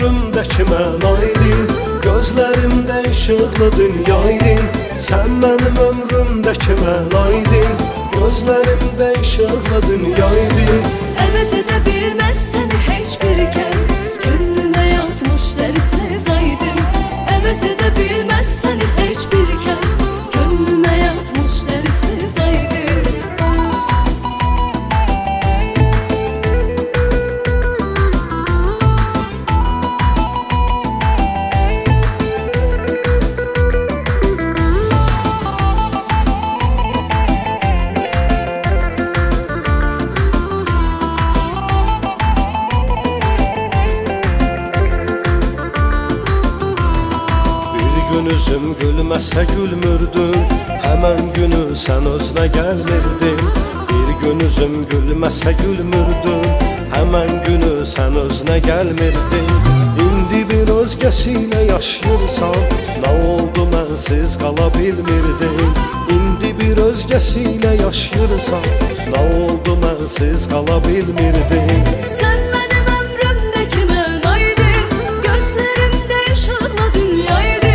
ömrümdəki mənaydın, gözlərimdə işıqlı dünyaydın. Sən mənim ömrümdəki mənaydın, gözlərimdə işıqlı dünyaydın. Əvəz edə bilməz səni heç bir kəs, gönlümə yatmış dəli sevdaydım. Əvəz edə bilməz səni heç bir kəs, gönlümə yatmış dəli sevdaydım. Gün üzüm gülməsə gülmürdün, həmən günü sən özünə gəlmirdin. Bir gün üzüm gülməsə gülmürdün, həmən günü sən özünə gəlmirdin. İndi bir özgəsi ilə yaşayırsan, nə oldu mənsiz qala bilmirdin. İndi bir özgəsi ilə yaşayırsan, nə oldu mənsiz qala bilmirdin. Sən mənim ömrümdəki mənaydın, gözlərimdə işıqlı dünyaydın.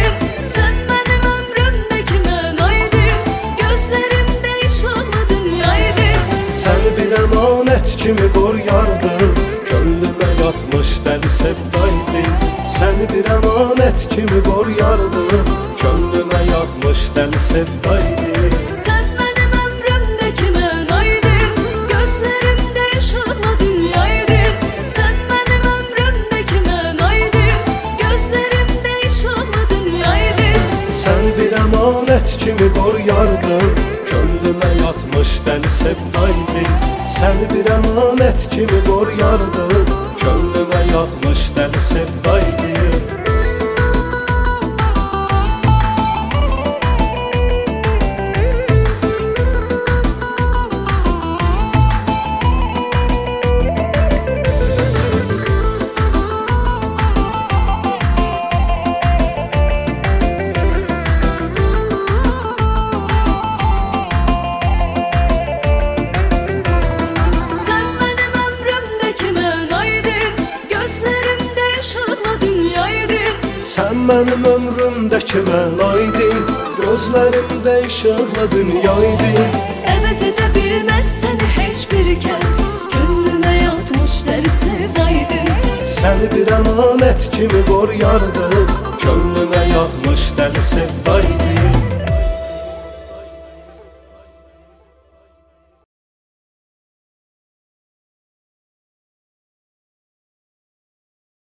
Səni bir əmanət kimi qoruyardım, könlümə yatmış dəli sevdaydın. Səni bir əmanət kimi qoruyardım, könlümə yatmış dəli sevdaydın. Sən mənim ömrümdəki mənaydın, gözlərimdə işıqlı dünyaydın. Sən mənim ömrümdəki mənaydın, gözlərimdə işıqlı dünyaydın. Səni bir əmanət kimi qoruyardım, könlümə yatmış dəli sevdaydın. Səni bir əmanət kimi qoruyardım, könlümə yatmış dəli sevdaydın. Sən mənim ömrümdəki mənaydın, gözlərimdə işıqlı dünyaydın. Əvəz edə bilməz səni heç bir kəs, gönlümə yatmış dəli sevdaydın. Səni bir əmanət kimi qoruyardım, könlümə yatmış dəli sevdaydın.